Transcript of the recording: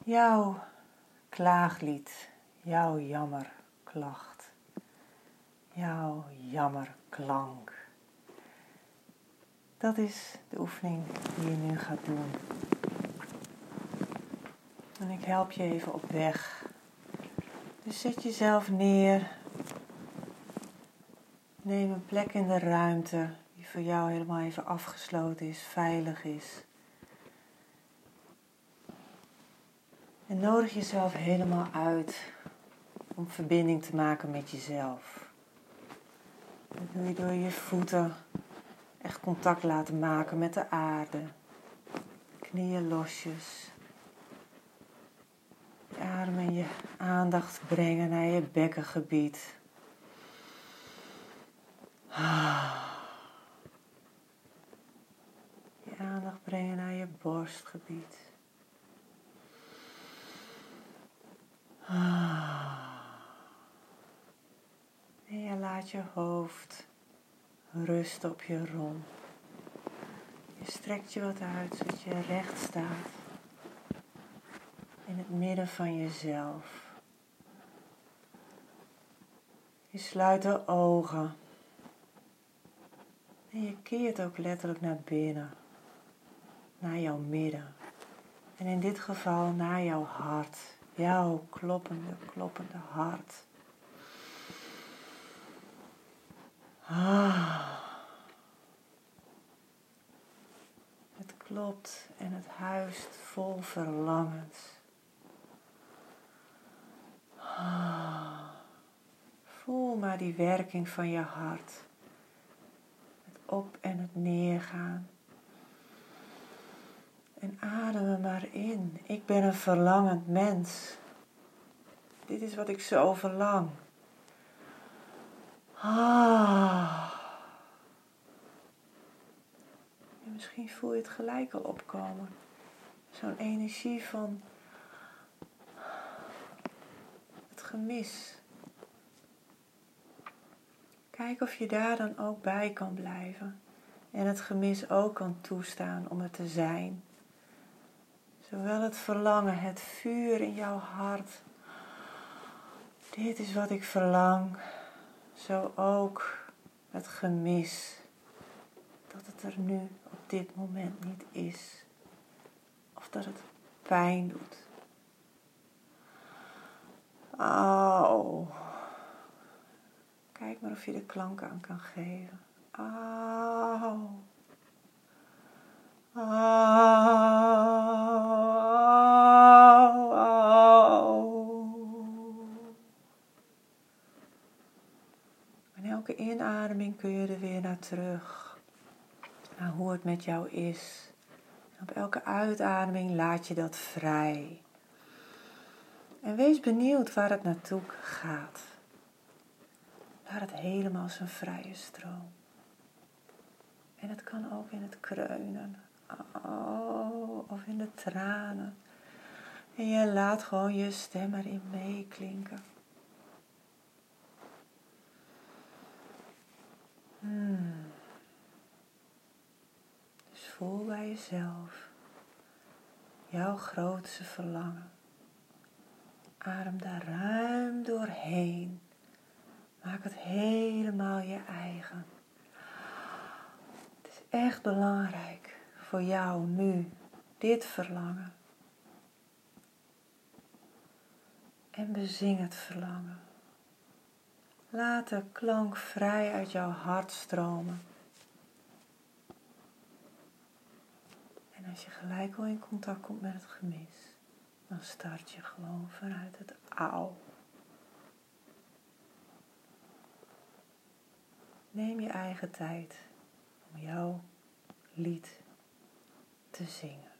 Jouw klaaglied, jouw jammerklacht, jouw jammerklank. Dat is de oefening die je nu gaat doen. En ik help je even op weg. Dus zet jezelf neer. Neem een plek in de ruimte die voor jou helemaal even afgesloten is, veilig is. En nodig jezelf helemaal uit om verbinding te maken met jezelf. Dat doe je door je voeten echt contact laten maken met de aarde. Knieën losjes. Je adem en je aandacht brengen naar je bekkengebied. Je aandacht brengen naar je borstgebied. En je laat je hoofd rusten op je romp. Je strekt je wat uit zodat je recht staat. In het midden van jezelf. Je sluit de ogen. En je keert ook letterlijk naar binnen. Naar jouw midden. En in dit geval naar jouw hart. Jouw kloppende hart. Het klopt en het huist vol verlangens. Voel maar die werking van je hart. Het op en het neergaan. En adem er maar in. Ik ben een verlangend mens. Dit is wat ik zo verlang. En misschien voel je het gelijk al opkomen. Zo'n energie van het gemis. Kijk of je daar dan ook bij kan blijven. En het gemis ook kan toestaan om er te zijn. Zowel het verlangen, het vuur in jouw hart. Dit is wat ik verlang. Zo ook het gemis. Dat het er nu op dit moment niet is. Of dat het pijn doet. Auw. Kijk maar of je de klank aan kan geven. Auw. Auw. Auw. En elke inademing kun je er weer naar terug. Naar hoe het met jou is. En op elke uitademing laat je dat vrij. En wees benieuwd waar het naartoe gaat. Laat het helemaal zijn vrije stroom. En het kan ook in het kreunen. Of in de tranen. En je laat gewoon je stem erin meeklinken. Dus voel bij jezelf. Jouw grootste verlangen. Adem daar ruim doorheen. Maak het helemaal je eigen. Het is echt belangrijk voor jou nu, dit verlangen. En bezing het verlangen. Laat de klank vrij uit jouw hart stromen. En als je gelijk al in contact komt met het gemis, dan start je gewoon vanuit het auw. Neem je eigen tijd om jouw lied te zingen.